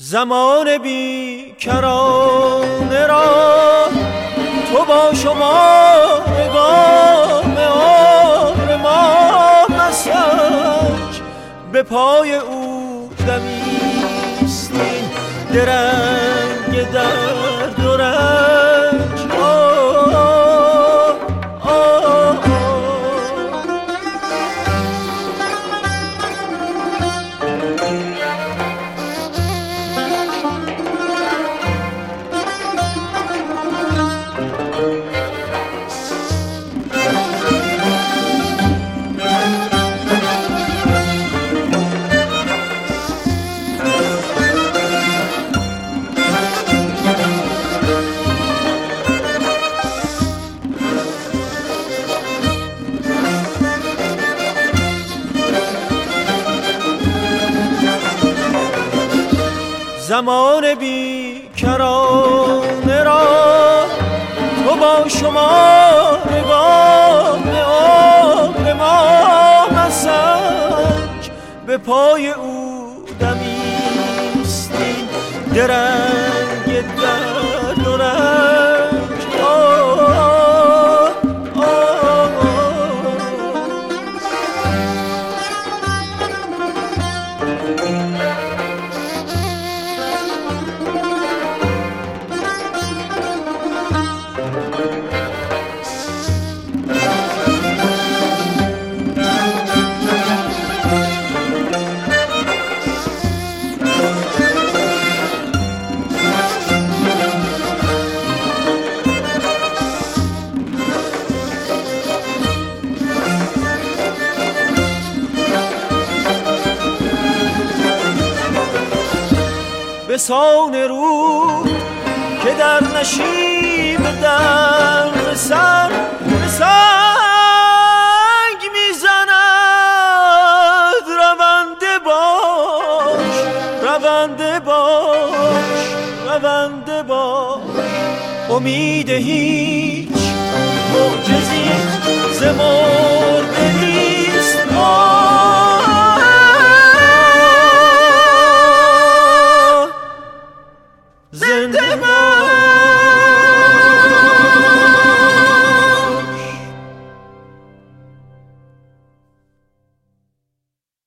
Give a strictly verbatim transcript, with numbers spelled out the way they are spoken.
زمان بیکرانه را تو با شما نگاه عمر ما مسنج، به پای او دمیستیم درنگ درد و رنج. زمان بیکرانه را تو با شما نگاه عمر ما مسنج، به پای او دمیستیم درنگ درد و رنج. آه آه به سان رو که در نشیب در سر به سنگ میزند، رونده باش رونده باش رونده باش. امید هیچ معجزی ز